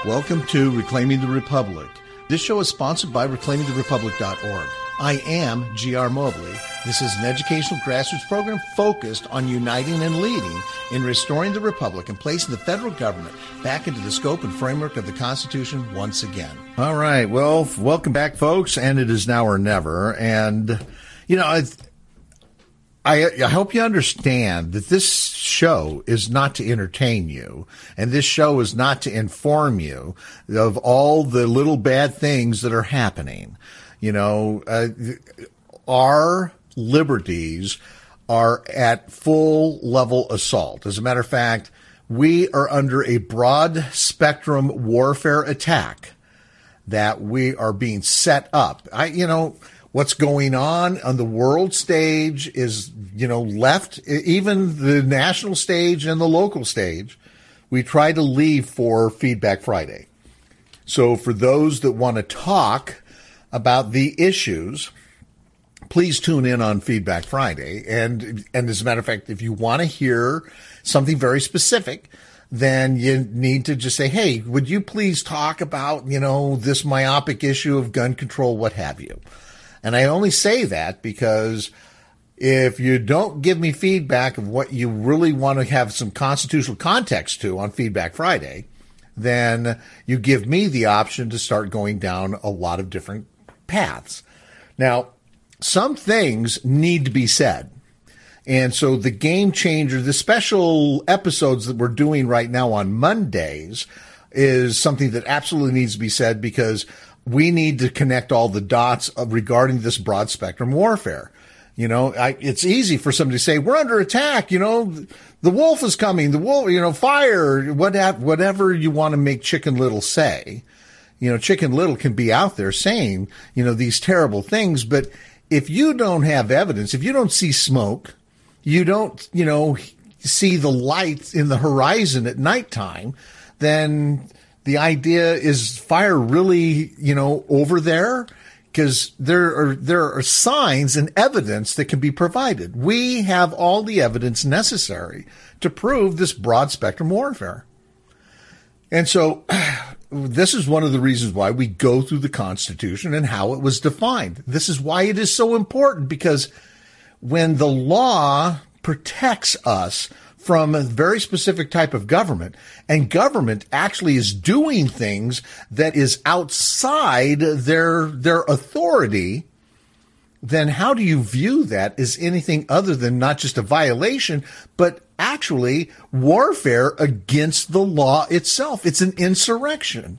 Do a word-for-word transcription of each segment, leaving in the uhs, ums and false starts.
Welcome to Reclaiming the Republic. This show is sponsored by reclaiming the republic dot org. I am G R Mobley. This is an educational grassroots program focused on uniting and leading in restoring the republic and placing the federal government back into the scope and framework of the Constitution once again. All right. Well, welcome back, folks. And it is now or never. And, you know, I, I, I hope you understand that this show is not to entertain you, and this show is not to inform you of all the little bad things that are happening. You know, uh, our liberties are at full level assault. As a matter of fact, we are under a broad spectrum warfare attack that we are being set up. I, you know, what's going on on the world stage is, you know, left, even the national stage and the local stage, we try to leave for Feedback Friday. So for those that want to talk about the issues, please tune in on Feedback Friday. And, and as a matter of fact, if you want to hear something very specific, then you need to just say, hey, would you please talk about, you know, this myopic issue of gun control, what have you? And I only say that because if you don't give me feedback of what you really want to have some constitutional context to on Feedback Friday, then you give me the option to start going down a lot of different paths. Now, some things need to be said. And so the game changer, the special episodes that we're doing right now on Mondays is something that absolutely needs to be said because we need to connect all the dots of regarding this broad spectrum warfare. You know, I, it's easy for somebody to say, we're under attack. You know, the wolf is coming, the wolf, you know, fire, whatever, whatever you want to make Chicken Little say. You know, Chicken Little can be out there saying, you know, these terrible things. But if you don't have evidence, if you don't see smoke, you don't, you know, see the light in the horizon at nighttime, then the idea is fire really, you know, over there? Because there are, there are signs and evidence that can be provided. We have all the evidence necessary to prove this broad spectrum warfare. And so this is one of the reasons why we go through the Constitution and how it was defined. This is why it is so important, because when the law protects us from a very specific type of government, and government actually is doing things that is outside their their authority, then how do you view that as anything other than not just a violation, but actually warfare against the law itself? It's an insurrection.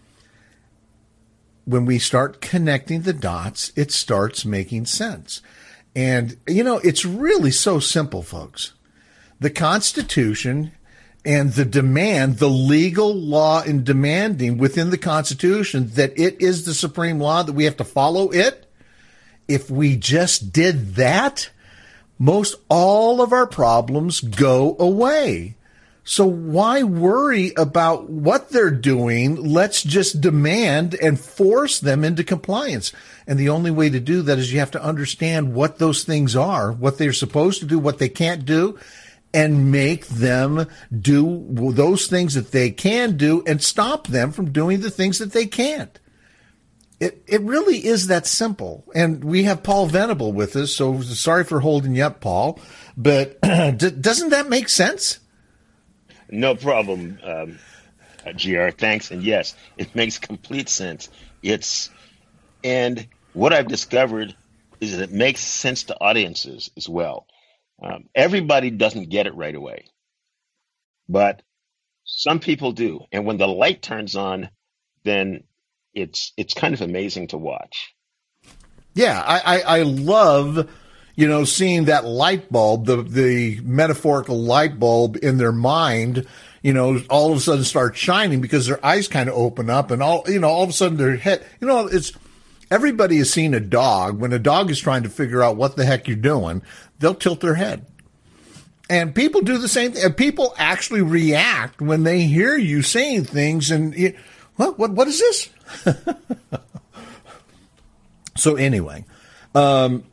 When we start connecting the dots, it starts making sense. And, you know, it's really so simple, folks. The Constitution and the demand, the legal law in demanding within the Constitution that it is the supreme law, that we have to follow it. If we just did that, most all of our problems go away. So why worry about what they're doing? Let's just demand and force them into compliance. And the only way to do that is you have to understand what those things are, what they're supposed to do, what they can't do, and make them do those things that they can do and stop them from doing the things that they can't. It it really is that simple. And we have Paul Venable with us, so sorry for holding you up, Paul. But d- doesn't that make sense? No problem, um, G R. Thanks. And yes, it makes complete sense. It's and what I've discovered is that it makes sense to audiences as well. Um, everybody doesn't get it right away, but some people do. And when the light turns on, then it's it's kind of amazing to watch. Yeah, I, I, I love, you know, seeing that light bulb, the the metaphorical light bulb in their mind, you know, all of a sudden start shining because their eyes kind of open up and all, you know, all of a sudden their head, you know, it's. Everybody has seen a dog. When a dog is trying to figure out what the heck you're doing, they'll tilt their head. And people do the same thing. People actually react when they hear you saying things and, you, what, what, what is this? So anyway, um,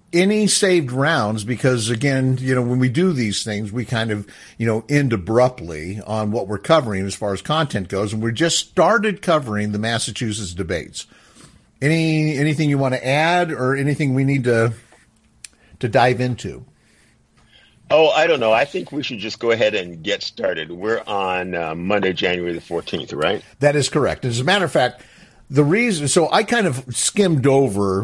any saved rounds, because again, you know, when we do these things, we kind of, you know, end abruptly on what we're covering as far as content goes. And we just started covering the Massachusetts debates. Any, anything you want to add or anything we need to, to dive into? Oh, I don't know. I think we should just go ahead and get started. We're on uh, Monday, January the fourteenth, right? That is correct. As a matter of fact, the reason, so I kind of skimmed over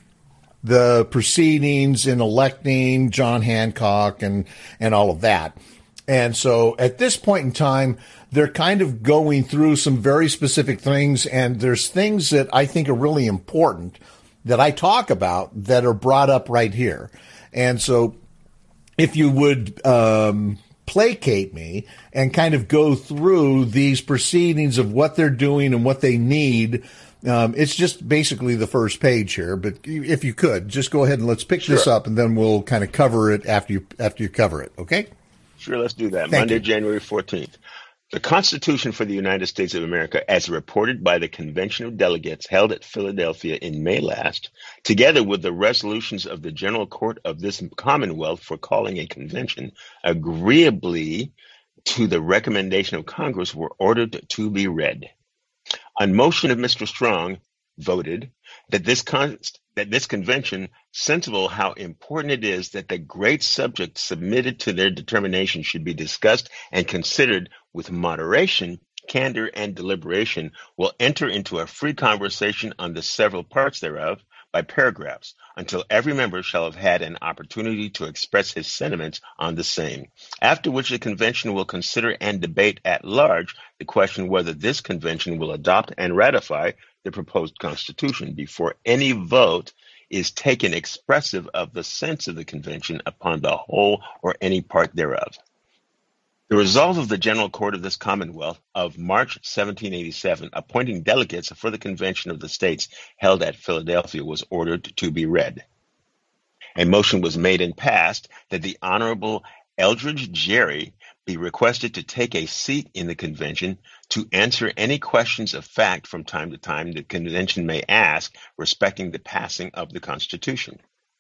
the proceedings in electing John Hancock and, and all of that. And so at this point in time, they're kind of going through some very specific things, and there's things that I think are really important that I talk about that are brought up right here. And so if you would um, placate me and kind of go through these proceedings of what they're doing and what they need. Um, it's just basically the first page here, but if you could, just go ahead and let's pick sure. this up, and then we'll kind of cover it after you after you cover it, okay? Sure, let's do that. Thank Monday, you. January fourteenth. The Constitution for the United States of America, as reported by the Convention of Delegates held at Philadelphia in May last, together with the resolutions of the General Court of this Commonwealth for calling a convention, agreeably to the recommendation of Congress, were ordered to be read. On motion of Mister Strong, voted that this con- that this convention, sensible how important it is that the great subject submitted to their determination should be discussed and considered with moderation, candor, and deliberation, will enter into a free conversation on the several parts thereof by paragraphs, until every member shall have had an opportunity to express his sentiments on the same, after which the convention will consider and debate at large the question whether this convention will adopt and ratify the proposed Constitution before any vote is taken expressive of the sense of the convention upon the whole or any part thereof. The resolve of the General Court of this Commonwealth of March seventeen eighty-seven, appointing delegates for the Convention of the States held at Philadelphia, was ordered to be read. A motion was made and passed that the Honorable Eldridge Gerry be requested to take a seat in the convention to answer any questions of fact from time to time the convention may ask respecting the passing of the Constitution.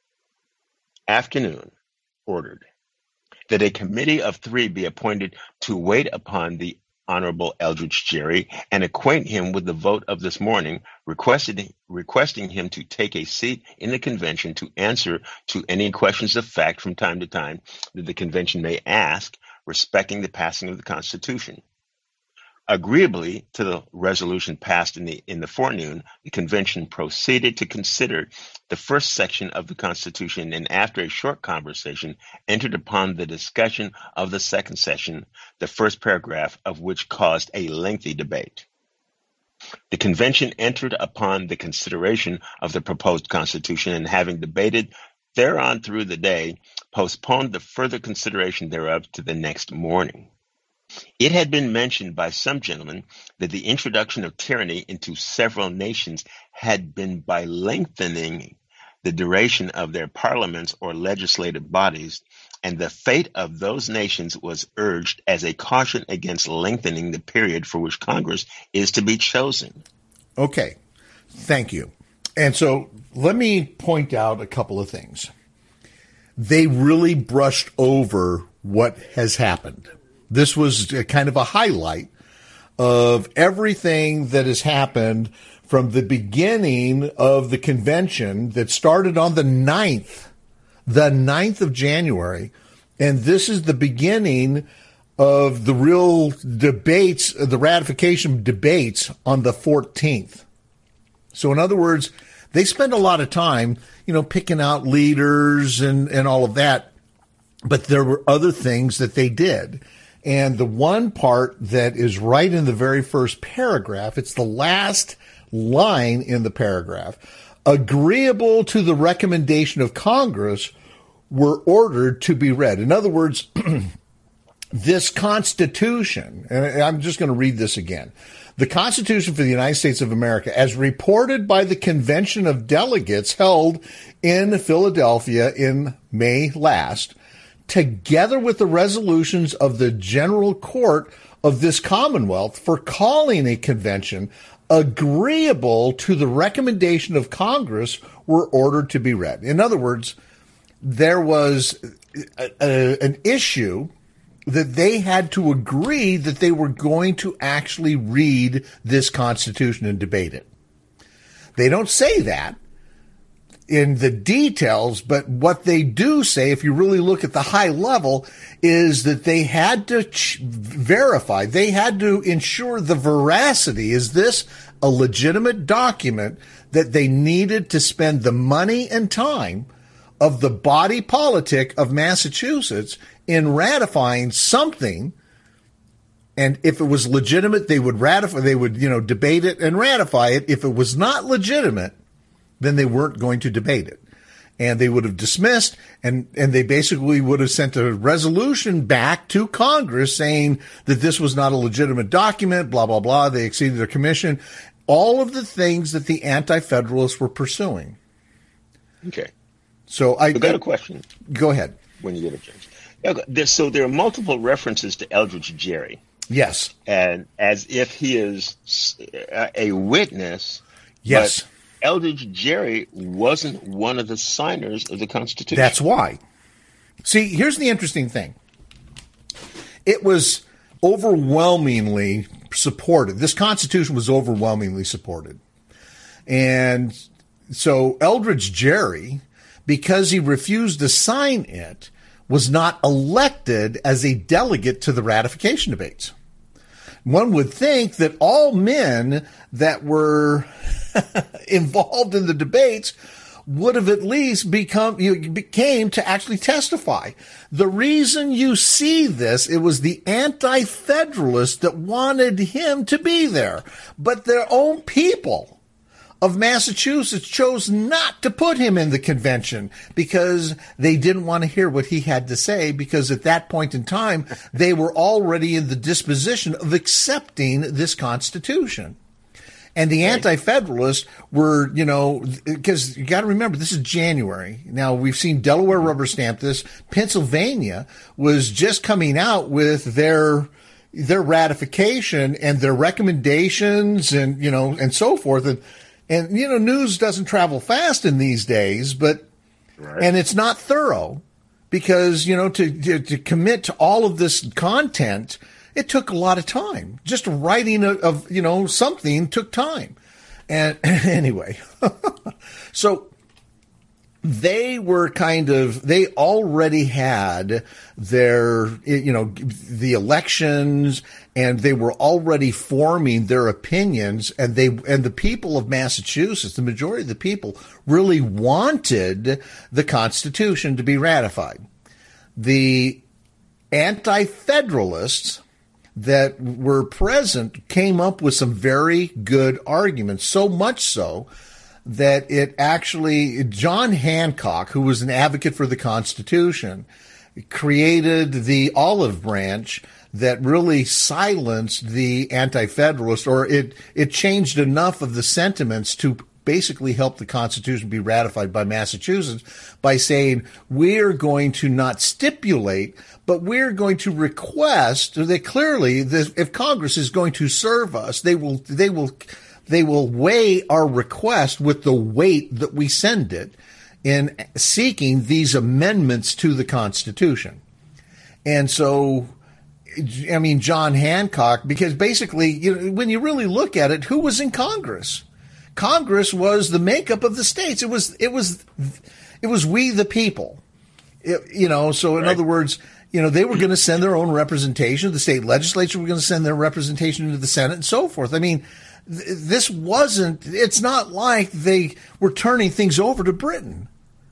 Afternoon, ordered that a committee of three be appointed to wait upon the Honorable Eldridge Gerry and acquaint him with the vote of this morning, requesting, requesting him to take a seat in the convention to answer to any questions of fact from time to time that the convention may ask respecting the passing of the Constitution. Agreeably to the resolution passed in the in the forenoon, the convention proceeded to consider the first section of the Constitution, and after a short conversation, entered upon the discussion of the second section, the first paragraph of which caused a lengthy debate. The convention entered upon the consideration of the proposed Constitution, and having debated thereon through the day, postponed the further consideration thereof to the next morning. It had been mentioned by some gentlemen that the introduction of tyranny into several nations had been by lengthening the duration of their parliaments or legislative bodies, and the fate of those nations was urged as a caution against lengthening the period for which Congress is to be chosen. Okay, thank you. And so let me point out a couple of things. They really brushed over what has happened. This was a kind of a highlight of everything that has happened from the beginning of the convention that started on the ninth, the ninth of January. And this is the beginning of the real debates, the ratification debates on the fourteenth. So in other words, they spend a lot of time, you know, picking out leaders and, and all of that. But there were other things that they did. And the one part that is right in the very first paragraph, it's the last line in the paragraph. Agreeable to the recommendation of Congress were ordered to be read. In other words, this Constitution, and I'm just going to read this again. The Constitution for the United States of America, as reported by the Convention of Delegates held in Philadelphia in May last, together with the resolutions of the General Court of this Commonwealth for calling a convention agreeable to the recommendation of Congress, were ordered to be read. In other words, there was a, a, an issue that they had to agree that they were going to actually read this Constitution and debate it. They don't say that in the details, but what they do say, if you really look at the high level, is that they had to ch- verify, they had to ensure the veracity. Is this a legitimate document that they needed to spend the money and time of the body politic of Massachusetts in ratifying something? And if it was legitimate, they would ratify, they would, you know, debate it and ratify it. If it was not legitimate, then they weren't going to debate it. And they would have dismissed, and, and they basically would have sent a resolution back to Congress saying that this was not a legitimate document, blah, blah, blah. They exceeded their commission. All of the things that the Anti-Federalists were pursuing. Okay. So I I've got a question. Go ahead. When you get a chance. Okay. So there are multiple references to Eldridge Gerry. Yes. And as if he is a witness. Yes. But Eldridge Gerry wasn't one of the signers of the Constitution. That's why. See, here's the interesting thing. It was overwhelmingly supported. This Constitution was overwhelmingly supported. And so Eldridge Gerry, because he refused to sign it, was not elected as a delegate to the ratification debates. One would think that all men that were involved in the debates would have at least become, you know, became to actually testify. The reason you see this, it was the Anti-Federalists that wanted him to be there, but their own people of Massachusetts chose not to put him in the convention because they didn't want to hear what he had to say, because at that point in time, they were already in the disposition of accepting this Constitution. And the Anti-Federalists were, you know, because you got to remember, this is January. Now, we've seen Delaware rubber stamp this. Pennsylvania was just coming out with their their ratification and their recommendations and, you know, and so forth. And, and you know, news doesn't travel fast in these days, but, right. And it's not thorough because, you know, to, to, to commit to all of this content, it took a lot of time. Just writing of, of you know, something took time. And anyway, so they were kind of, they already had their, you know, the elections, and they were already forming their opinions, and they, and the people of Massachusetts, the majority of the people really wanted the Constitution to be ratified. The Anti-Federalists that were present came up with some very good arguments, so much so that it actually, John Hancock, who was an advocate for the Constitution, created the olive branch that really silenced the Anti-Federalists, or it, it changed enough of the sentiments to basically help the Constitution be ratified by Massachusetts by saying, we're going to not stipulate, but we're going to request that clearly, this, if Congress is going to serve us, they will, they will, they will weigh our request with the weight that we send it in seeking these amendments to the Constitution. And so, I mean, John Hancock, because basically, you know, when you really look at it, who was in Congress? Congress was the makeup of the states. It was, it was, it was we the people. It, you know, so in right. other words, you know, they were going to send their own representation. The state legislature were going to send their representation into the Senate and so forth. I mean, th- this wasn't, it's not like they were turning things over to Britain.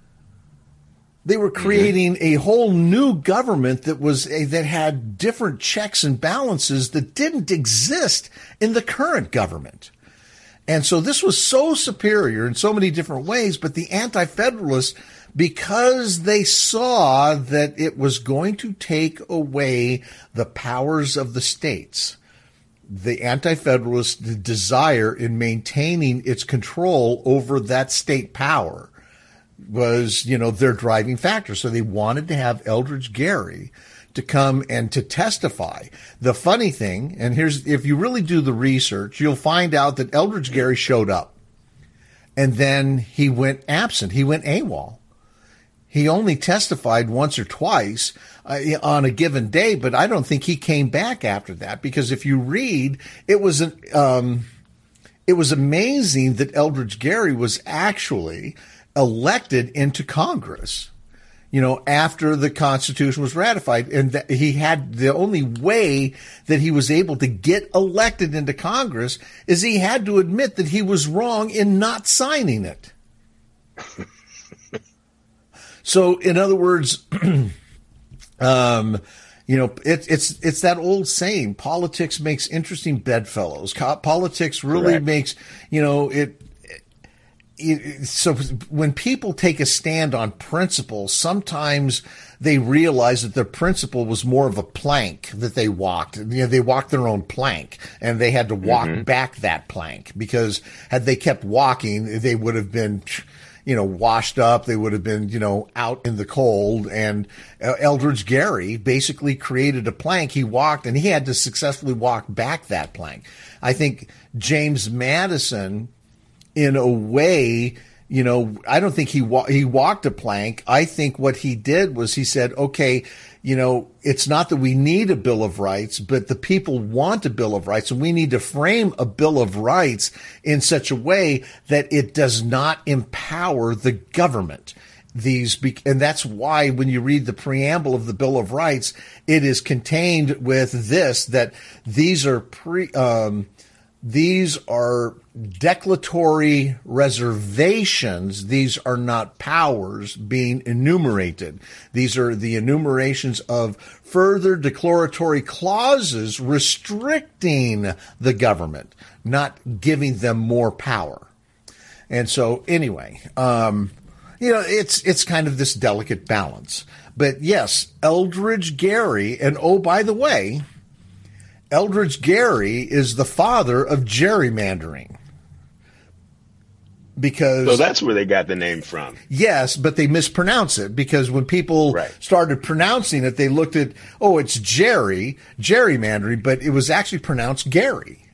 They were creating mm-hmm. a whole new government that was a, that had different checks and balances that didn't exist in the current government. And so this was so superior in so many different ways, but the Anti-Federalists, because they saw that it was going to take away the powers of the states, the Anti-Federalists' desire in maintaining its control over that state power was, you know, their driving factor. So they wanted to have Eldridge Gerry to come and to testify. The funny thing, and here's, if you really do the research, you'll find out that Eldridge Gerry showed up and then he went absent. He went AWOL. He only testified once or twice uh, on a given day, but I don't think he came back after that, because if you read, it was an, um, it was amazing that Eldridge Gary was actually elected into Congress, you know, after the Constitution was ratified. And that he had, the only way that he was able to get elected into Congress is he had to admit that he was wrong in not signing it. So, in other words, um, you know, it, it's it's that old saying: politics makes interesting bedfellows. Co- politics really Correct. makes, you know, it, it. So, when people take a stand on principle, sometimes they realize that their principle was more of a plank that they walked. You know, they walked their own plank, and they had to walk mm-hmm. back that plank, because had they kept walking, they would have been, you know, washed up. They would have been, you know, out in the cold. And uh, Eldridge Gary basically created a plank. He walked, and he had to successfully walk back that plank. I think James Madison, in a way, you know, I don't think he wa- he walked a plank. I think what he did was he said, okay, you know, it's not that we need a Bill of Rights, but the people want a Bill of Rights, and we need to frame a Bill of Rights in such a way that it does not empower the government. These, be- and that's why when you read the preamble of the Bill of Rights, it is contained with this, that these are pre, um, these are declaratory reservations. These are not powers being enumerated. These are the enumerations of further declaratory clauses restricting the government, not giving them more power. And so anyway, um, you know, it's, it's kind of this delicate balance. But yes, Eldridge Gary, and oh, by the way, Eldridge Gary is the father of gerrymandering. Because so that's where they got the name from. Yes, but they mispronounce it, because when people right. started pronouncing it, they looked at, oh, it's Jerry, gerrymandering, but it was actually pronounced Gary.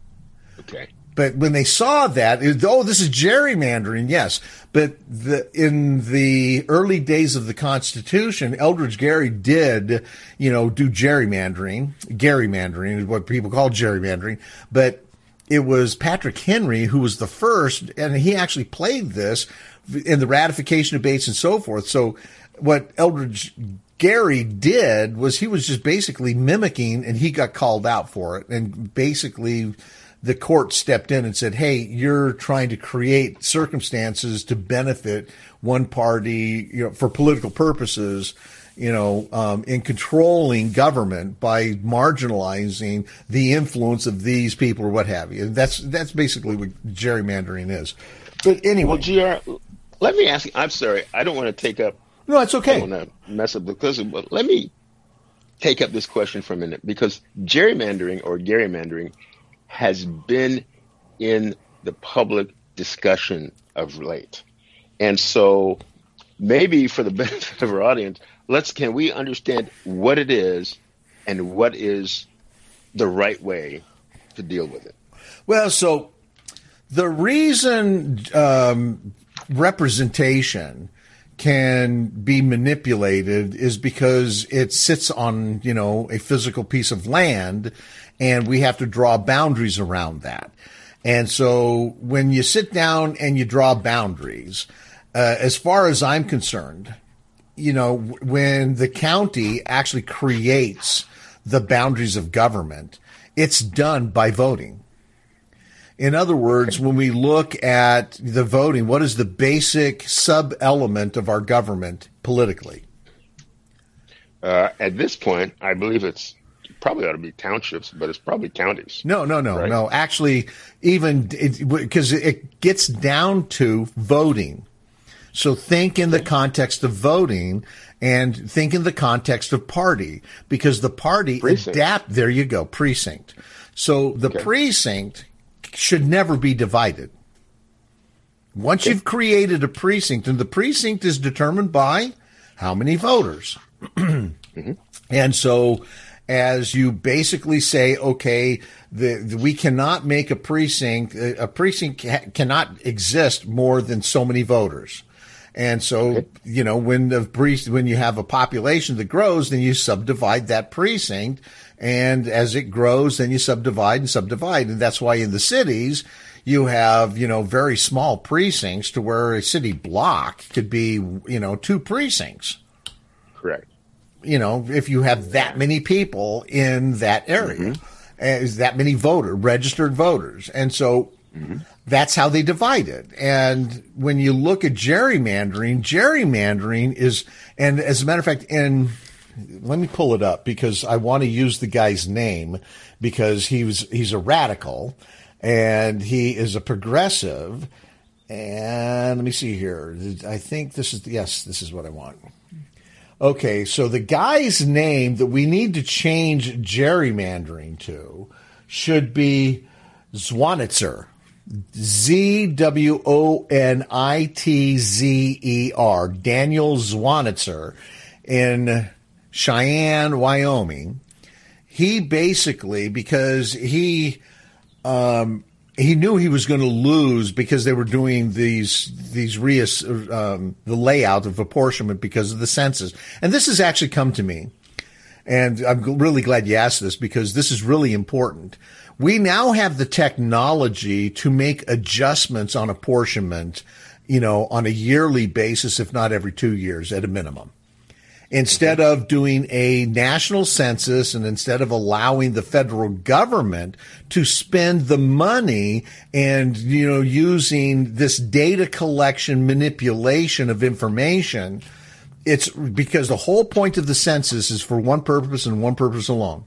Okay. But when they saw that, it, oh, this is gerrymandering, yes. But the, in the early days of the Constitution, Eldridge Gary did, you know, do gerrymandering. Gerrymandering is what people call gerrymandering. But it was Patrick Henry who was the first, and he actually played this in the ratification debates and so forth. So what Eldridge Gary did was he was just basically mimicking, and he got called out for it. And basically the court stepped in and said, hey, you're trying to create circumstances to benefit one party, you know, for political purposes, you know, um, in controlling government by marginalizing the influence of these people or what have you. And that's, that's basically what gerrymandering is. But anyway. Well, G R, let me ask you, I'm sorry, I don't want to take up. No, it's okay. I don't want to mess up the question, but let me take up this question for a minute, because gerrymandering or gerrymandering has been in the public discussion of late. And so maybe for the benefit of our audience, let's, can we understand what it is and what is the right way to deal with it? Well, so the reason um, representation can be manipulated is because it sits on, you know, a physical piece of land, and we have to draw boundaries around that. And so when you sit down and you draw boundaries, uh, as far as I'm concerned, you know, when the county actually creates the boundaries of government, it's done by voting. In other words, when we look at the voting, what is the basic sub-element of our government politically? Uh, at this point, I believe it's probably ought to be townships, but it's probably counties. No, no, no, right? no. Actually, even because it, it gets down to voting. So think in the context of voting, and think in the context of party, because the party Precinct. adapt. There you go, precinct. So the Okay. precinct should never be divided. Once Okay. you've created a precinct, and the precinct is determined by how many voters. mm-hmm. And so as you basically say, okay, the, the, we cannot make a precinct, a precinct ca- cannot exist more than so many voters. And so, okay. you know, when the pre- when you have a population that grows, then you subdivide that precinct. And as it grows, then you subdivide and subdivide. And that's why in the cities, you have, you know, very small precincts to where a city block could be, you know, two precincts. Correct. You know, if you have that many people in that area, mm-hmm. is that many voter registered voters. And so mm-hmm. that's how they divide it. And when you look at gerrymandering, gerrymandering is, and as a matter of fact, in, let me pull it up because I want to use the guy's name because he was, he's a radical. And he is a progressive. And let me see here. I think this is, yes, this is what I want. Okay, so the guy's name that we need to change gerrymandering to should be Zwonitzer. Z W O N I T Z E R. Daniel Zwonitzer in Cheyenne, Wyoming. He basically, because he... Um, he knew he was going to lose because they were doing these these re um, the layout of apportionment because of the census. And this has actually come to me, and I'm really glad you asked this because this is really important. We now have the technology to make adjustments on apportionment, you know, on a yearly basis, if not every two years at a minimum. Instead of doing a national census and instead of allowing the federal government to spend the money and, you know, using this data collection manipulation of information, it's because the whole point of the census is for one purpose and one purpose alone.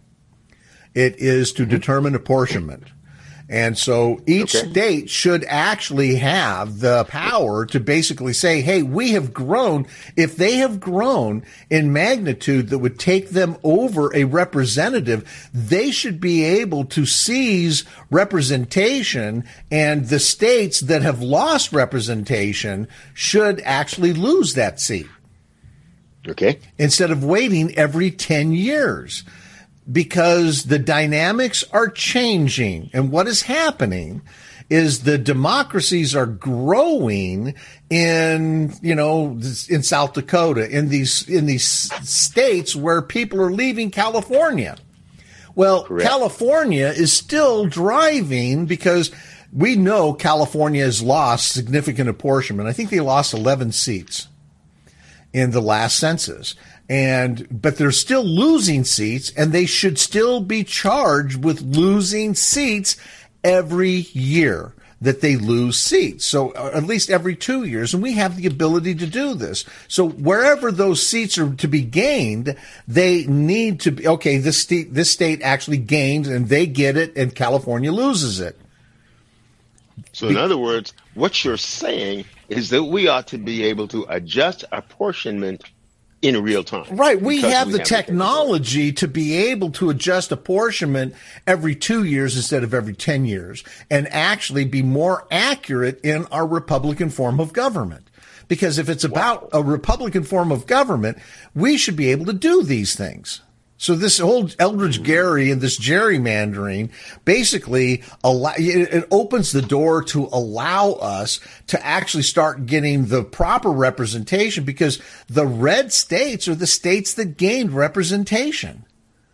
It is to determine apportionment. And so each okay. state should actually have the power to basically say, hey, we have grown. If they have grown in magnitude that would take them over a representative, they should be able to seize representation, and the states that have lost representation should actually lose that seat. Okay. Instead of waiting every ten years. Because the dynamics are changing. And what is happening is the democracies are growing in, you know, in South Dakota, in these, in these states where people are leaving California. Well, Correct. California is still driving because we know California has lost significant apportionment. I think they lost eleven seats in the last census. And, but they're still losing seats, and they should still be charged with losing seats every year that they lose seats. So uh, at least every two years. And we have the ability to do this. So wherever those seats are to be gained, they need to be, okay, this state, this state actually gained and they get it and California loses it. So in other words, what you're saying is that we ought to be able to adjust apportionment in real time. Right. We have we the have technology to be able to adjust apportionment every two years instead of every ten years and actually be more accurate in our Republican form of government. Because if it's about wow. a Republican form of government, we should be able to do these things. So this whole Eldridge Gary and this gerrymandering basically allow, it opens the door to allow us to actually start getting the proper representation, because the red states are the states that gained representation.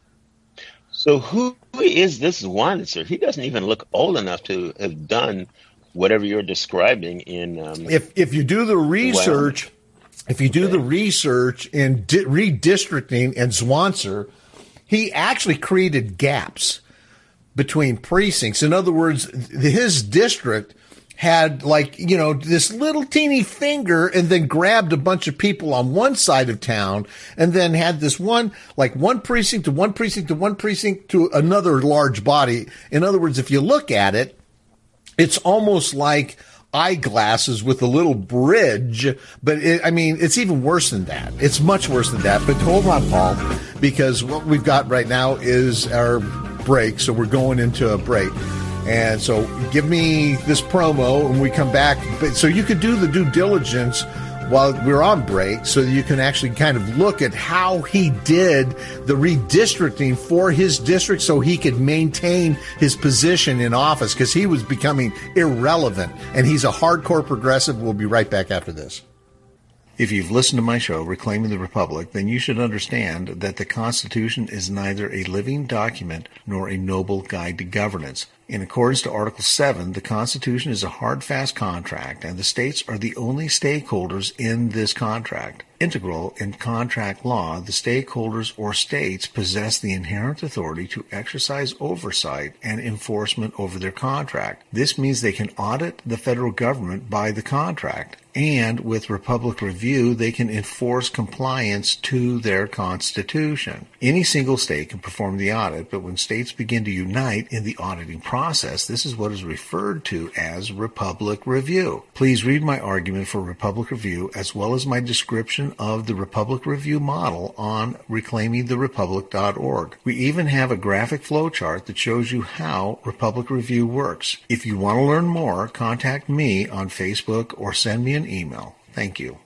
So who is this Zwonitzer? He doesn't even look old enough to have done whatever you're describing in. Um, if if you do the research. Well, If you do okay. the research in di- redistricting and Zwonitzer, he actually created gaps between precincts. In other words, his district had like, you know, this little teeny finger and then grabbed a bunch of people on one side of town and then had this one, like one precinct to one precinct to one precinct to another large body. In other words, if you look at it, it's almost like eyeglasses with a little bridge, but it, I mean, it's even worse than that. It's much worse than that. But hold on, Paul, because what we've got right now is our break. So we're going into a break. And so give me this promo and we come back. But so you could do the due diligence while we're on break, so that you can actually kind of look at how he did the redistricting for his district so he could maintain his position in office, because he was becoming irrelevant. And he's a hardcore progressive. We'll be right back after this. If you've listened to my show, Reclaiming the Republic, then you should understand that the Constitution is neither a living document nor a noble guide to governance. In accordance to Article seven, the Constitution is a hard, fast contract, and the states are the only stakeholders in this contract. Integral in contract law, the stakeholders or states possess the inherent authority to exercise oversight and enforcement over their contract. This means they can audit the federal government by the contract, and with Republic Review, they can enforce compliance to their Constitution. Any single state can perform the audit, but when states begin to unite in the auditing process, this is what is referred to as Republic Review. Please read my argument for Republic Review as well as my description of the Republic Review model on reclaiming the republic dot org. We even have a graphic flowchart that shows you how Republic Review works. If you want to learn more, contact me on Facebook or send me an email. Thank you.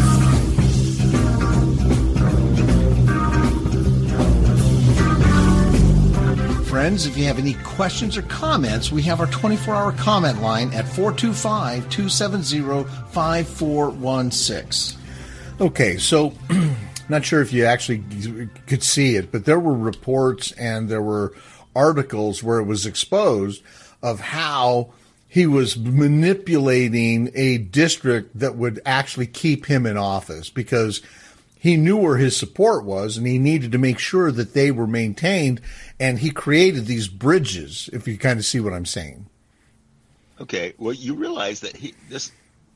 Friends, if you have any questions or comments, we have our twenty-four hour comment line at four two five, two seven zero, five four one six. Okay, so not sure if you actually could see it, but there were reports and there were articles where it was exposed of how he was manipulating a district that would actually keep him in office because he knew where his support was and he needed to make sure that they were maintained, and he created these bridges, if you kind of see what I'm saying. Okay, well, you realize that he this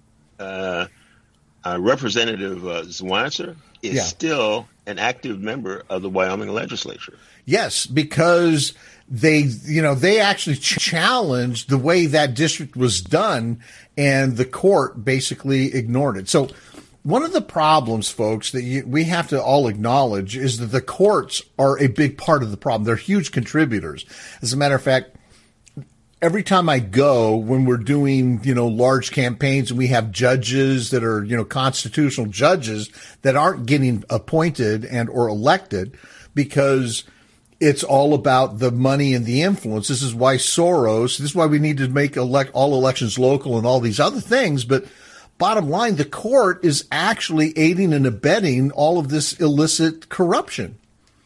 uh, uh, Representative uh, Zwanzer is yeah. still an active member of the Wyoming legislature. Yes, because they, you know, they actually challenged the way that district was done, and the court basically ignored it. So one of the problems, folks, that you, we have to all acknowledge is that the courts are a big part of the problem. They're huge contributors. As a matter of fact, every time I go, when we're doing, you know, large campaigns and we have judges that are, you know, constitutional judges that aren't getting appointed and or elected because it's all about the money and the influence. This is why Soros, this is why we need to make elect all elections local and all these other things. But bottom line, the court is actually aiding and abetting all of this illicit corruption.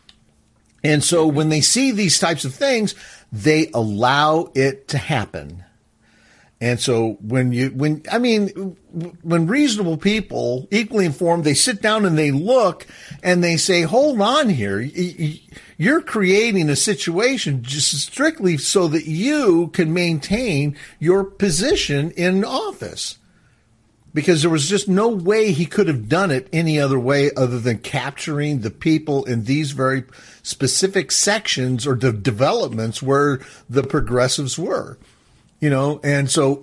And so when they see these types of things, they allow it to happen. And so when you, when, I mean, when reasonable people, equally informed, they sit down and they look and they say, hold on here. You're creating a situation just strictly so that you can maintain your position in office. Because there was just no way he could have done it any other way other than capturing the people in these very specific sections or the developments where the progressives were, you know. And so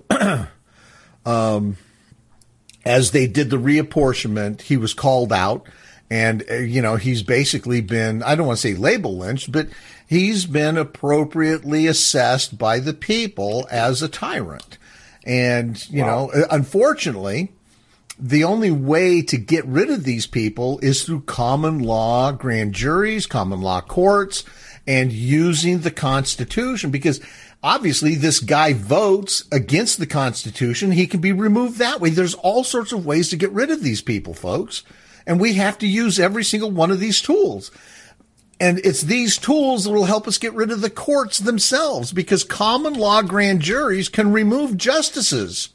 um, as they did the reapportionment, he was called out. And, uh, you know, he's basically been, I don't want to say label lynched, but he's been appropriately assessed by the people as a tyrant. And, you wow. know, unfortunately, the only way to get rid of these people is through common law grand juries, common law courts, and using the Constitution. Because obviously this guy votes against the Constitution. He can be removed that way. There's all sorts of ways to get rid of these people, folks. And we have to use every single one of these tools. And it's these tools that will help us get rid of the courts themselves, because common law grand juries can remove justices.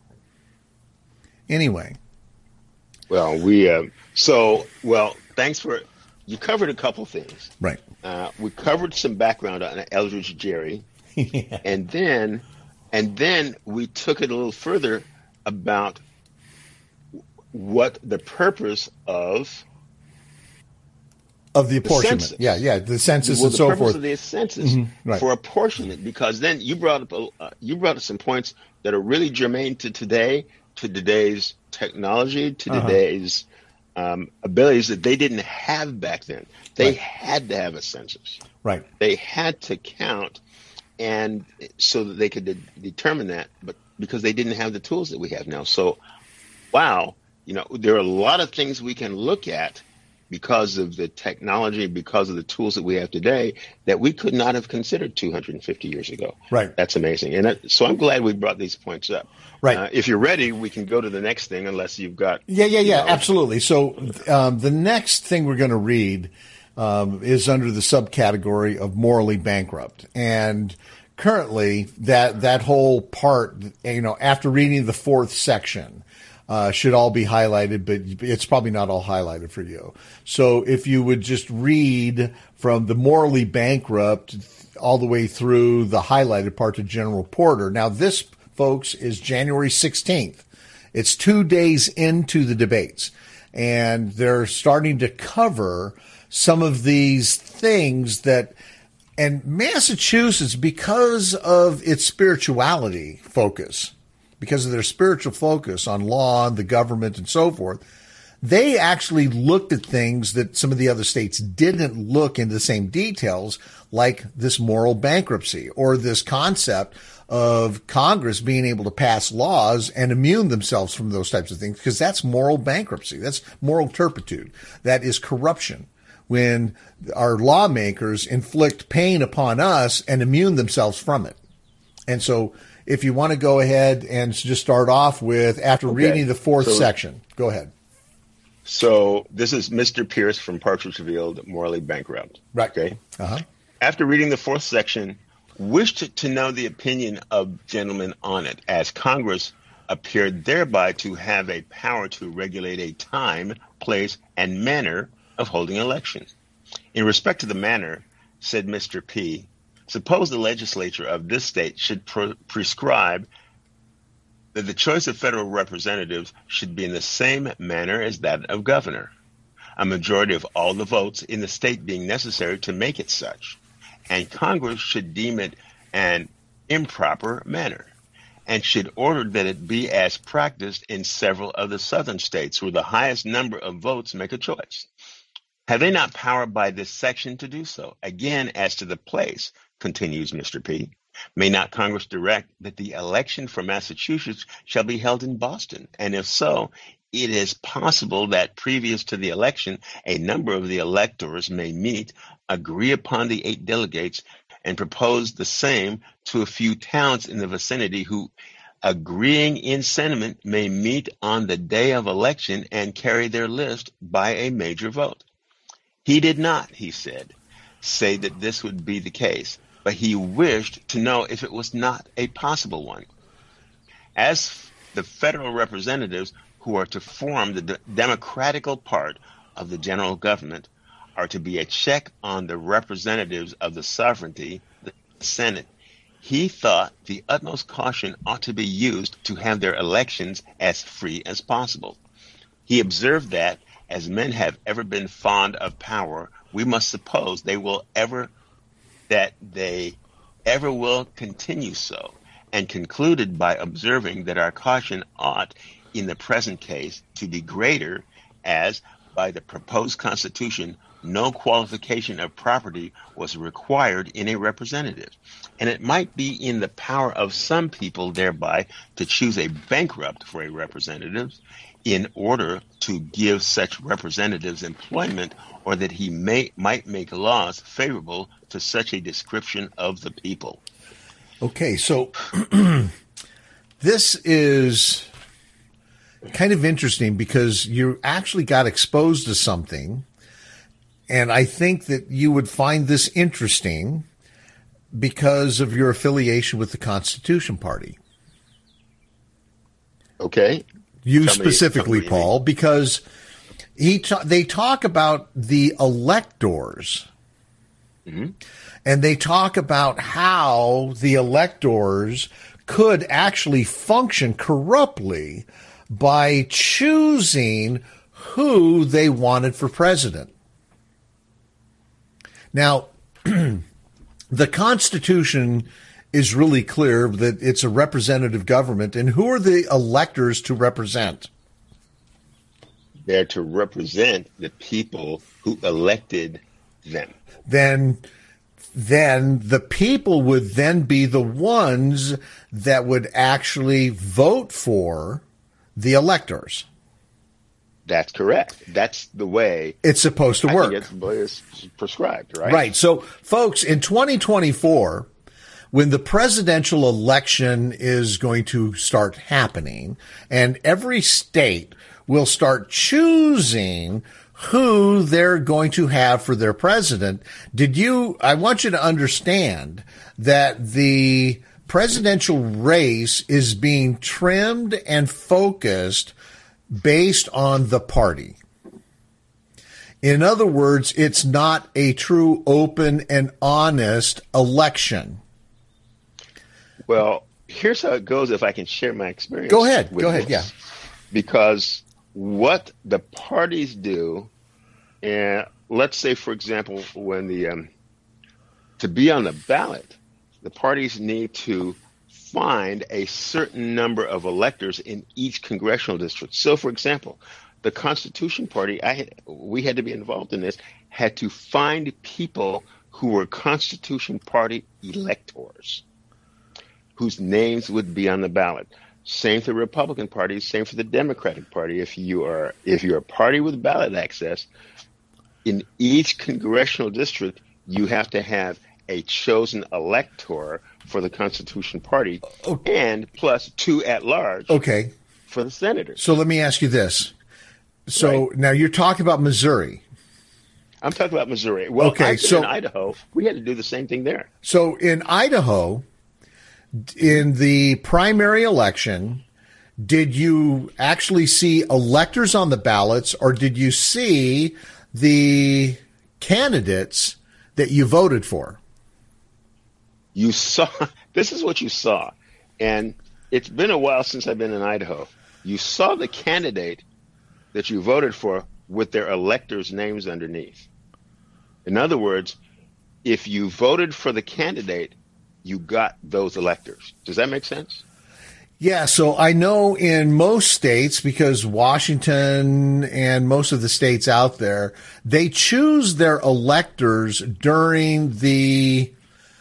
Anyway. Well, we, uh, so, well, thanks for, you covered a couple things. Right. Uh, we covered some background on Eldridge Gerry. yeah. And then, and then we took it a little further about what the purpose of Of the apportionment. The yeah, yeah, the census well, and so forth. The purpose of the census mm-hmm, right. for apportionment, because then you brought up a, uh, you brought up some points that are really germane to today, to today's technology, to uh-huh. today's um, abilities that they didn't have back then. They right. had to have a census. Right. They had to count, and so that they could de- determine that, but because they didn't have the tools that we have now. So, wow, you know, there are a lot of things we can look at because of the technology, because of the tools that we have today, that we could not have considered two hundred fifty years ago. Right. That's amazing. And that, so I'm glad we brought these points up. Right. Uh, if you're ready, we can go to the next thing, unless you've got. Yeah, yeah, yeah, you know, absolutely. So um, the next thing we're going to read um, is under the subcategory of morally bankrupt. And currently, that that whole part, you know, after reading the fourth section, uh, should all be highlighted, but it's probably not all highlighted for you. So if you would just read from the morally bankrupt all the way through the highlighted part to General Porter. Now, this, folks, is January sixteenth. It's two days into the debates, and they're starting to cover some of these things that, and Massachusetts, because of its spirituality focus, because of their spiritual focus on law and the government and so forth, they actually looked at things that some of the other states didn't look into the same details, like this moral bankruptcy or this concept of Congress being able to pass laws and immune themselves from those types of things, because that's moral bankruptcy. That's moral turpitude. That is corruption. When our lawmakers inflict pain upon us and immune themselves from it. And so if you want to go ahead and just start off with, after okay. reading the fourth so, section, go ahead. So this is Mister Pierce from Partridge Revealed, Morally Bankrupt. Right. Okay. Uh-huh. After reading the fourth section, wished to know the opinion of gentlemen on it, as Congress appeared thereby to have a power to regulate a time, place, and manner of holding elections. In respect to the manner, said Mister P., suppose the legislature of this state should pro- prescribe that the choice of federal representatives should be in the same manner as that of governor, a majority of all the votes in the state being necessary to make it such, and Congress should deem it an improper manner, and should order that it be as practiced in several of the southern states where the highest number of votes make a choice. Have they not power by this section to do so? Again, as to the place, continues Mister P., may not Congress direct that the election for Massachusetts shall be held in Boston? And if so, it is possible that previous to the election, a number of the electors may meet, agree upon the eight delegates, and propose the same to a few towns in the vicinity who, agreeing in sentiment, may meet on the day of election and carry their list by a major vote. He did not, he said, say that this would be the case, but he wished to know if it was not a possible one. As the federal representatives who are to form the de- democratical part of the general government are to be a check on the representatives of the sovereignty, the Senate, he thought the utmost caution ought to be used to have their elections as free as possible. He observed that, as men have ever been fond of power, we must suppose they will ever, that they ever will continue so, and concluded by observing that our caution ought, in the present case, to be greater, as by the proposed Constitution, no qualification of property was required in a representative, and it might be in the power of some people thereby to choose a bankrupt for a representative, in order to give such representatives employment, or that he may might make laws favorable to such a description of the people. Okay, so this is kind of interesting because you actually got exposed to something, and I think that you would find this interesting because of your affiliation with the Constitution Party. Okay. You Tell specifically, me, Paul, because he ta- they talk about the electors, mm-hmm. and they talk about how the electors could actually function corruptly by choosing who they wanted for president. Now, the Constitution is really clear that it's a representative government, and who are the electors to represent? They're to represent the people who elected them. Then, then the people would then be the ones that would actually vote for the electors. That's correct. That's the way it's supposed to I work. think it's the way it's prescribed, right? Right. So, folks, in twenty twenty-four, when the presidential election is going to start happening, and every state will start choosing who they're going to have for their president, did you, I want you to understand that the presidential race is being trimmed and focused based on the party. In other words, it's not a true, open, and honest election. Well, here's how it goes if I can share my experience. Go ahead. Go ahead, this. yeah. Because what the parties do, and let's say, for example, when the um, to be on the ballot, the parties need to find a certain number of electors in each congressional district. So, for example, the Constitution Party, I had, we had to be involved in this, had to find people who were Constitution Party electors, whose names would be on the ballot. Same for the Republican Party, same for the Democratic Party. If you are if you're a party with ballot access, in each congressional district, you have to have a chosen elector for the Constitution Party, okay, and plus two at large, okay, for the senators. So let me ask you this. So right. Now you're talking about Missouri. I'm talking about Missouri. Well, okay, so in Idaho, we had to do the same thing there. So in Idaho, in the primary election, did you actually see electors on the ballots, or did you see the candidates that you voted for? You saw, this is what you saw. And it's been a while since I've been in Idaho. You saw the candidate that you voted for with their electors' names underneath. In other words, if you voted for the candidate, you got those electors. Does that make sense? Yeah, so I know in most states, because Washington and most of the states out there, they choose their electors during the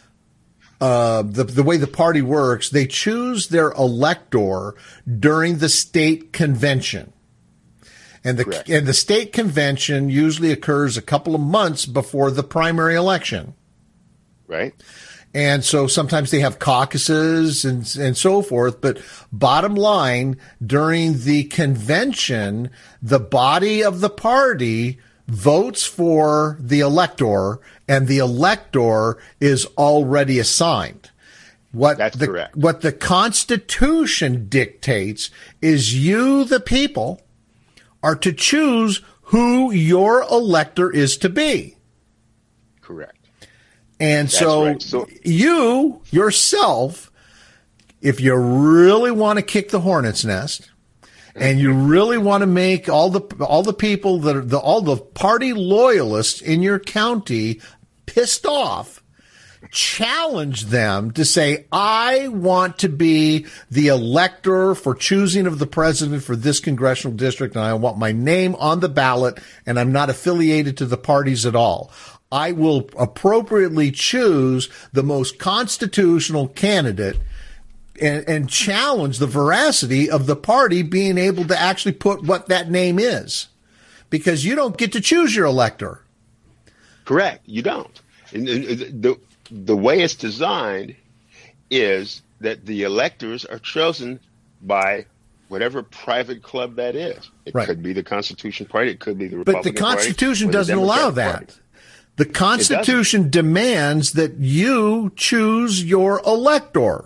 uh, the, the way the party works. They choose their elector during the state convention. And the Correct. and the state convention usually occurs a couple of months before the primary election. Right. And so sometimes they have caucuses and and so forth. But bottom line, during the convention, the body of the party votes for the elector, and the elector is already assigned. What That's the, correct. What the Constitution dictates is you, the people, are to choose who your elector is to be. Correct. And That's so, right. So you yourself, if you really want to kick the hornet's nest, and you really want to make all the all the people that are the all the party loyalists in your county pissed off, challenge them to say, I want to be the elector for choosing of the president for this congressional district, and I want my name on the ballot, and I'm not affiliated to the parties at all. I will appropriately choose the most constitutional candidate and, and challenge the veracity of the party being able to actually put what that name is, because you don't get to choose your elector. Correct. You don't. And the, the way it's designed is that the electors are chosen by whatever private club that is. It Right. could be the Constitution Party. It could be the Republican But the Party, Constitution or the doesn't allow Democratic that. Party. The Constitution demands that you choose your elector.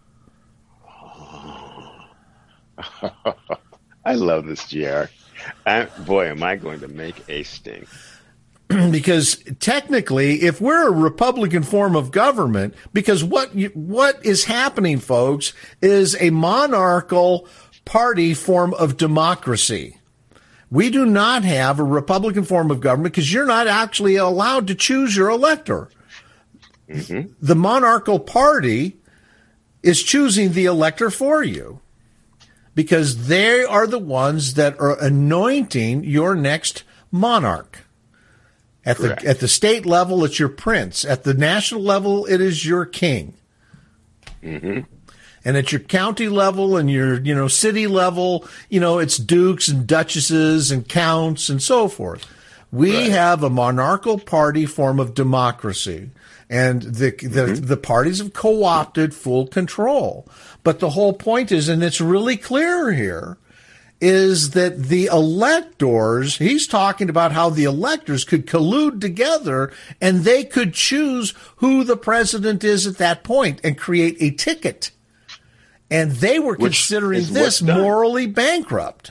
I love this, J R. I, boy, am I going to make a stink. Because technically, if we're a Republican form of government, because what you, what is happening, folks, is a monarchical party form of democracy. We do not have a Republican form of government because you're not actually allowed to choose your elector. Mm-hmm. The monarchical party is choosing the elector for you because they are the ones that are anointing your next monarch. At Correct. the at the state level, it's your prince. At the national level, it is your king. Mm-hmm. And at your county level and your, you know, city level, you know, it's dukes and duchesses and counts and so forth. We right. have a monarchical party form of democracy. And the, the, mm-hmm. the parties have co-opted full control. But the whole point is, and it's really clear here, is that the electors, he's talking about how the electors could collude together and they could choose who the president is at that point and create a ticket. And they were Which considering this morally bankrupt.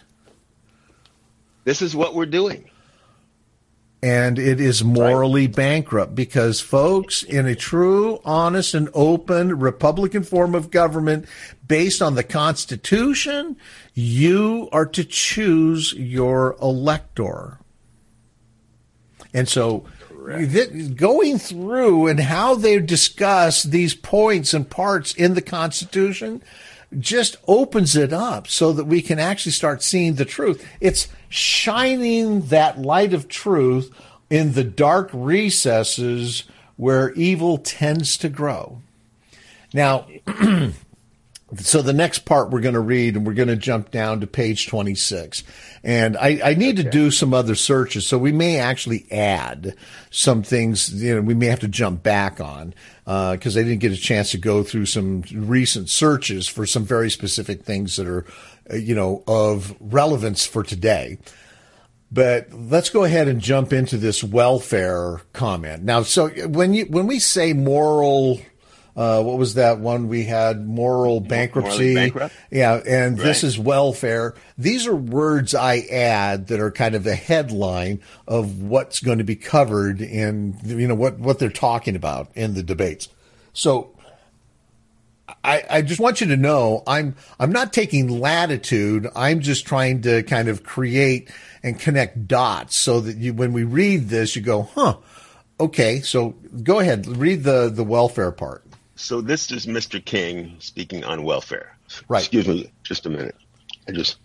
This is what we're doing. And it is morally right. bankrupt because, folks, in a true, honest, and open Republican form of government based on the Constitution, you are to choose your elector. And so th- going through and how they discuss these points and parts in the Constitution just opens it up so that we can actually start seeing the truth. It's shining that light of truth in the dark recesses where evil tends to grow. Now, so the next part we're going to read, and we're going to jump down to page twenty-six. And I, I need okay. to do some other searches, so we may actually add some things, you know, we may have to jump back on, because uh, I didn't get a chance to go through some recent searches for some very specific things that are, uh, you know, of relevance for today. But let's go ahead and jump into this welfare comment. Now, so when you when we say moral, uh, what was that one we had? Moral bankruptcy. Bankrupt? Yeah, and right. this is welfare. These are words I add that are kind of a headline of what's going to be covered in, you know, what, what they're talking about in the debates. So I, I just want you to know I'm I'm not taking latitude. I'm just trying to kind of create and connect dots so that you, when we read this, you go, huh, okay. So go ahead, read the, the welfare part. So this is Mister King speaking on welfare. Right. Excuse me, just a minute. I just,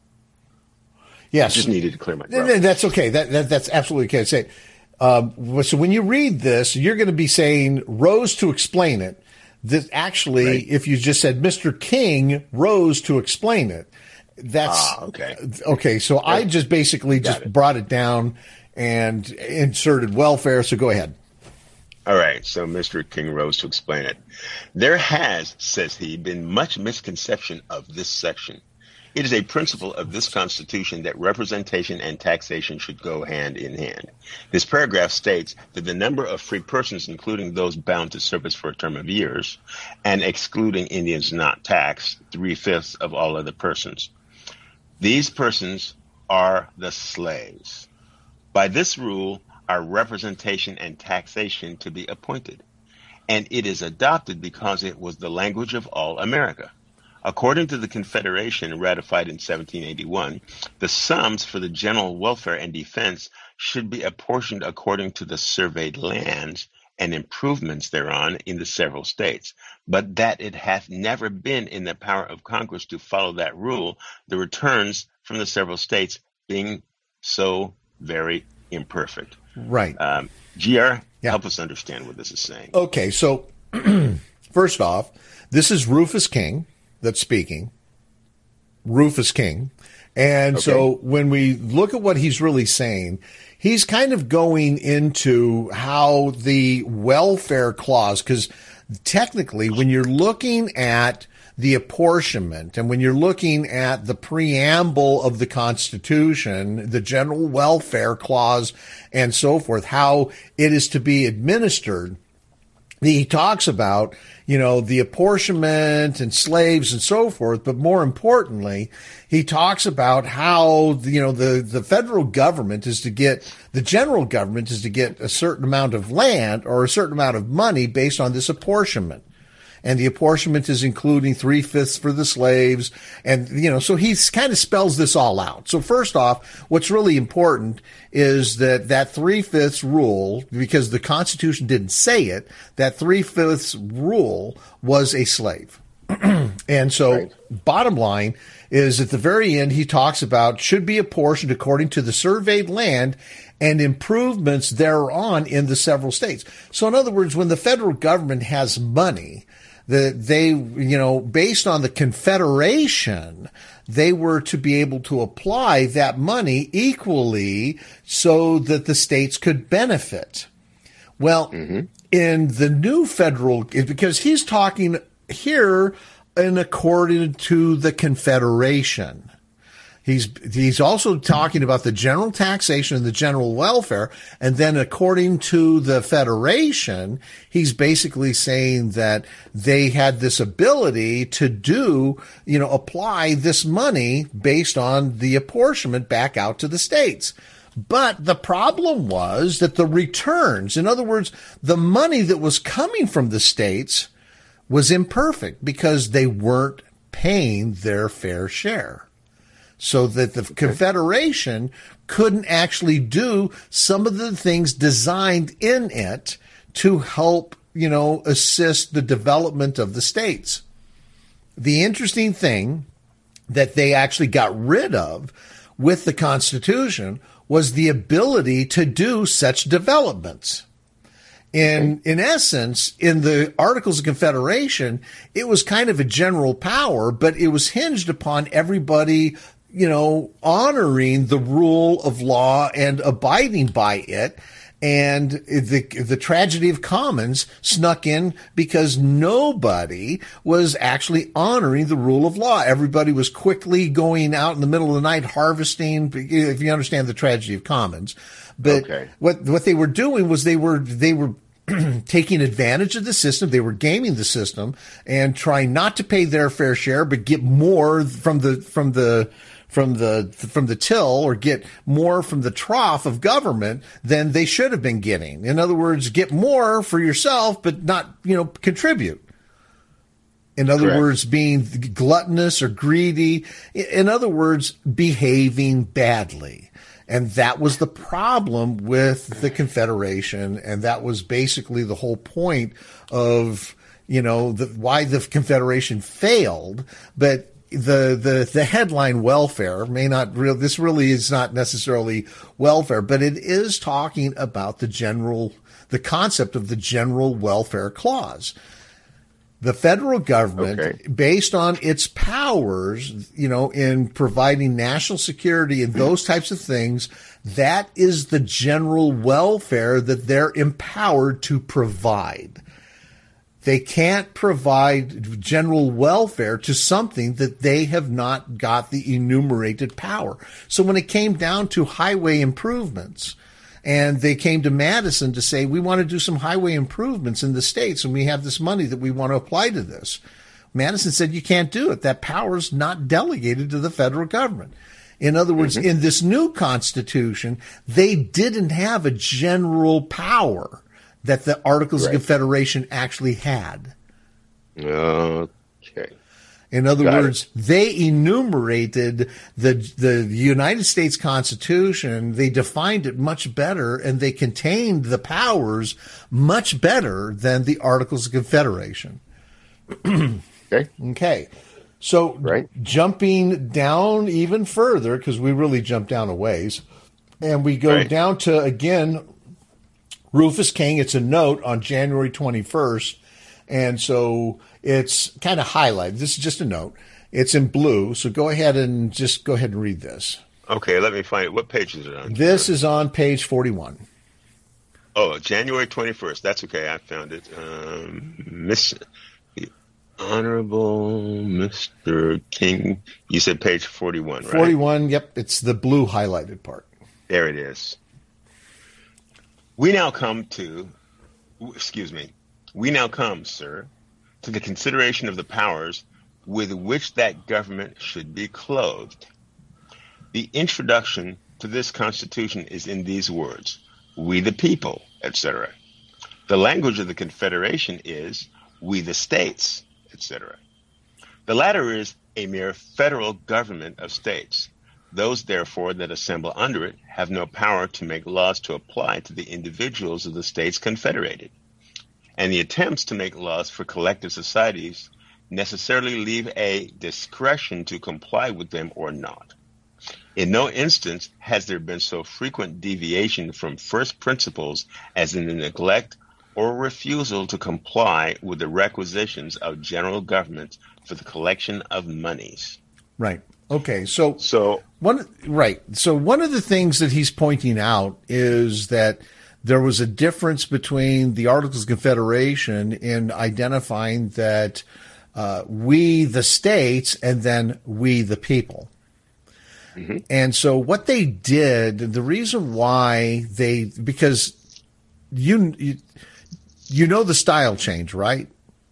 yes, I just needed to clear my throat. That's okay. That, that that's absolutely okay. Say, um, so when you read this, you're going to be saying rose to explain it. That actually, right. if you just said Mister King rose to explain it, that's ah, okay. Okay, so yeah. I just basically Got just it. brought it down and inserted welfare. So go ahead. All right. So Mister King rose to explain it. There has, says he, been much misconception of this section. It is a principle of this Constitution that representation and taxation should go hand in hand. This paragraph states that the number of free persons, including those bound to service for a term of years, and excluding Indians not taxed, three-fifths of all other persons. These persons are the slaves. By this rule are representation and taxation to be appointed, and it is adopted because it was the language of all America. According to the Confederation ratified in seventeen eighty-one, the sums for the general welfare and defense should be apportioned according to the surveyed lands and improvements thereon in the several states, but that it hath never been in the power of Congress to follow that rule, the returns from the several states being so very imperfect. Right. Um, G R, yeah. help us understand what this is saying. Okay, so first off, this is Rufus King that's speaking, Rufus King. And okay. so when we look at what he's really saying, he's kind of going into how the welfare clause, because technically when you're looking at the apportionment and when you're looking at the preamble of the Constitution, the general welfare clause and so forth, how it is to be administered, he talks about, you know, the apportionment and slaves and so forth. But more importantly, he talks about how, you know, the, the federal government is to get, the general government is to get a certain amount of land or a certain amount of money based on this apportionment. And the apportionment is including three-fifths for the slaves. And, you know, so he kind of spells this all out. So first off, what's really important is that that three-fifths rule, because the Constitution didn't say it, that three-fifths rule was a slave. And so right. bottom line is at the very end, he talks about should be apportioned according to the surveyed land and improvements thereon in the several states. So in other words, when the federal government has money, that they, you know, based on the Confederation, they were to be able to apply that money equally so that the states could benefit. Well, mm-hmm. in the new federal, because he's talking here in according to the Confederation. He's he's also talking about the general taxation and the general welfare. And then according to the Federation, he's basically saying that they had this ability to do, you know, apply this money based on the apportionment back out to the states. But the problem was that the returns, in other words, the money that was coming from the states was imperfect because they weren't paying their fair share. So that the okay. Confederation couldn't actually do some of the things designed in it to help, you know, assist the development of the states. The interesting thing that they actually got rid of with the Constitution was the ability to do such developments. In, in essence, in the Articles of Confederation, it was kind of a general power, but it was hinged upon everybody, you know, honoring the rule of law and abiding by it. And the the tragedy of commons snuck in because nobody was actually honoring the rule of law. Everybody was quickly going out in the middle of the night harvesting, if you understand the tragedy of commons. But okay. what what they were doing was they were they were taking advantage of the system. They were gaming the system and trying not to pay their fair share, but get more from the from the from the from the till, or get more from the trough of government than they should have been getting. In other words, get more for yourself, but not, you know, contribute. In other Correct. words, being gluttonous or greedy. In other words, behaving badly. And that was the problem with the Confederation. And that was basically the whole point of, you know, the, why the Confederation failed. But the, the, the headline welfare may not real, this really is not necessarily welfare, but it is talking about the general, the concept of the general welfare clause. The federal government, okay. based on its powers, you know, in providing national security and those types of things, that is the general welfare that they're empowered to provide. They can't provide general welfare to something that they have not got the enumerated power. So when it came down to highway improvements, and they came to Madison to say, we want to do some highway improvements in the states, and we have this money that we want to apply to this. Madison said, you can't do it. That power is not delegated to the federal government. In other words, mm-hmm. in this new Constitution, they didn't have a general power that the Articles right. of Confederation actually had. Okay. In other Got words, it. they enumerated the the United States Constitution. They defined it much better, and they contained the powers much better than the Articles of Confederation. Okay. Okay. So right. jumping down even further, because we really jumped down a ways, and we go right. down to, again, Rufus King. It's a note on January twenty-first. And so it's kind of highlighted. This is just a note. It's in blue. So go ahead and just go ahead and read this. Okay, let me find it. What page is it on? This is on page forty-one. Oh, January twenty-first. That's okay. I found it. Um, Miss the Honorable Mister King. You said page forty-one, right? forty-one, yep. It's the blue highlighted part. There it is. We now come to, excuse me, we now come, sir, to the consideration of the powers with which that government should be clothed. The introduction to this Constitution is in these words, we the people, et cetera. The language of the Confederation is we the states, et cetera. The latter is a mere federal government of states. Those, therefore, that assemble under it have no power to make laws to apply to the individuals of the states confederated. And the attempts to make laws for collective societies necessarily leave a discretion to comply with them or not. In no instance has there been so frequent deviation from first principles as in the neglect or refusal to comply with the requisitions of general government for the collection of monies. Right. Okay. So, so one, right. So one of the things that he's pointing out is that there was a difference between the Articles of Confederation in identifying that uh, we, the states, and then we, the people. Mm-hmm. And so what they did, the reason why they, because you, you, you know the style change, right?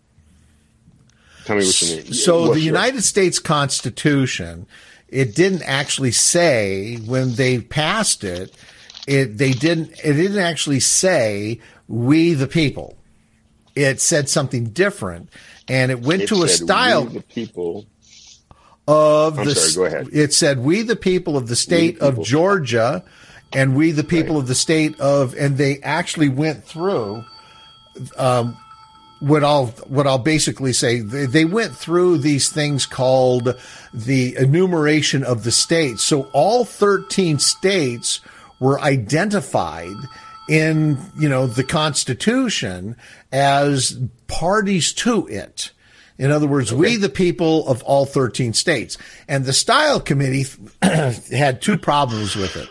Tell me what you mean. So What's the your... United States Constitution, it didn't actually say when they passed it, it they didn't it didn't actually say we the people. It said something different, and it went it to a said, style we the people of I'm the. Sorry, go ahead. It said we the people of the state of Georgia, and we the people right. of the state of, and they actually went through. Um, What I'll what I'll basically say, they, they went through these things called the enumeration of the states. So all thirteen states were identified in, you know, the Constitution as parties to it. In other words, okay. we the people of all thirteen states. And the Style Committee had two problems with it.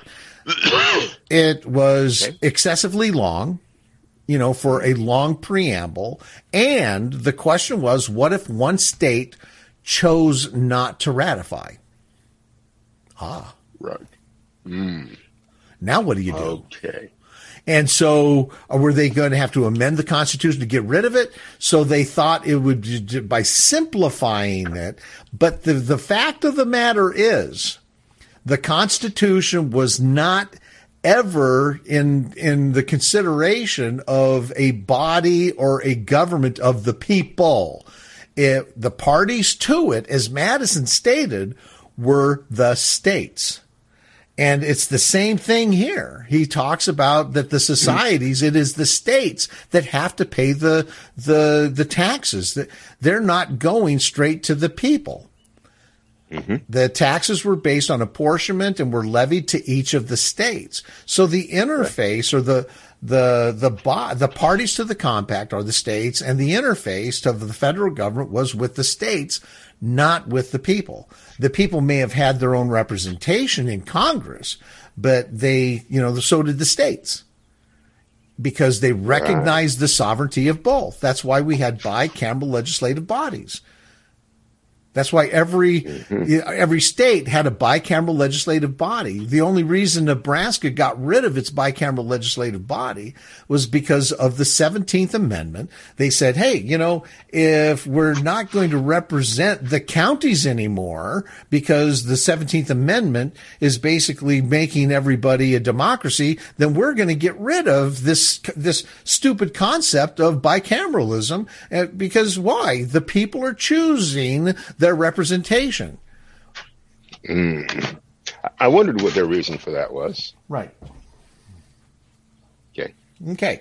It was okay. excessively long. You know, for a long preamble. And the question was, what if one state chose not to ratify? Ah. Right. Mm. Now what do you do? Okay. And so uh, were they going to have to amend the Constitution to get rid of it? So they thought it would be by simplifying it. But the, the fact of the matter is the Constitution was not ever in in the consideration of a body or a government of the people. It, the parties to it, as Madison stated, were the states. And it's the same thing here. He talks about that the societies, it is the states that have to pay the the the taxes. That they're not going straight to the people. Mm-hmm. The taxes were based on apportionment and were levied to each of the states. So the interface or the the the the parties to the compact are the states, and the interface to the federal government was with the states, not with the people. The people may have had their own representation in Congress, but they, you know, so did the states, because they recognized the sovereignty of both. That's why we had bicameral legislative bodies. That's why every mm-hmm. every state had a bicameral legislative body. The only reason Nebraska got rid of its bicameral legislative body was because of the seventeenth Amendment. They said, hey, you know, if we're not going to represent the counties anymore because the seventeenth Amendment is basically making everybody a democracy, then we're going to get rid of this this stupid concept of bicameralism. Because why? The people are choosing their representation. Mm. I wondered what their reason for that was. Right. Okay. Okay.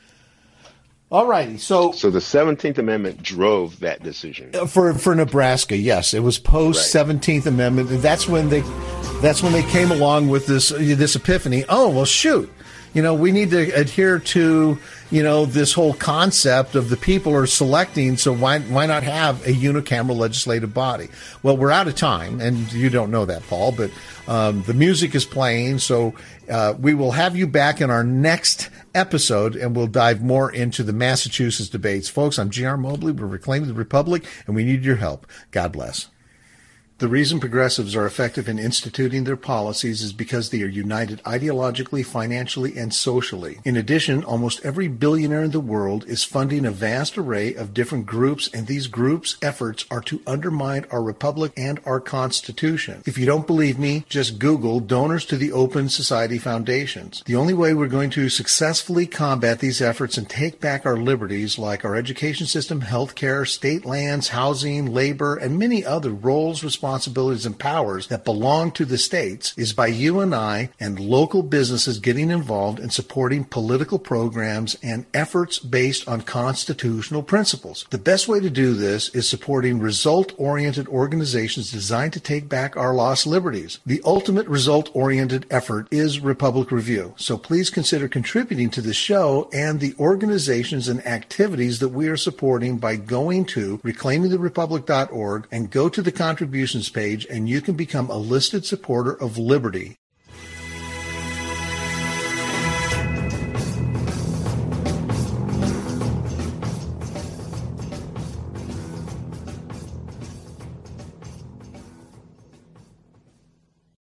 All righty. So, so the seventeenth Amendment drove that decision for for Nebraska. Yes, it was post seventeenth right. Amendment, and that's when they that's when they came along with this this epiphany. Oh well, shoot. You know, we need to adhere to, you know, this whole concept of the people are selecting, so why why not have a unicameral legislative body? Well, we're out of time, and you don't know that, Paul, but um, the music is playing, so uh, we will have you back in our next episode, and we'll dive more into the Massachusetts debates. Folks, I'm G R Mobley. We're Reclaiming the Republic, and we need your help. God bless. The reason progressives are effective in instituting their policies is because they are united ideologically, financially, and socially. In addition, almost every billionaire in the world is funding a vast array of different groups, and these groups' efforts are to undermine our republic and our Constitution. If you don't believe me, just Google donors to the Open Society Foundations. The only way we're going to successfully combat these efforts and take back our liberties, like our education system, health care, state lands, housing, labor, and many other roles, responsibilities, responsibilities and powers that belong to the states is by you and I and local businesses getting involved in supporting political programs and efforts based on constitutional principles. The best way to do this is supporting result-oriented organizations designed to take back our lost liberties. The ultimate result-oriented effort is Republic Review, so please consider contributing to the show and the organizations and activities that we are supporting by going to reclaiming the republic dot org and go to the contributions page, and you can become a listed supporter of liberty.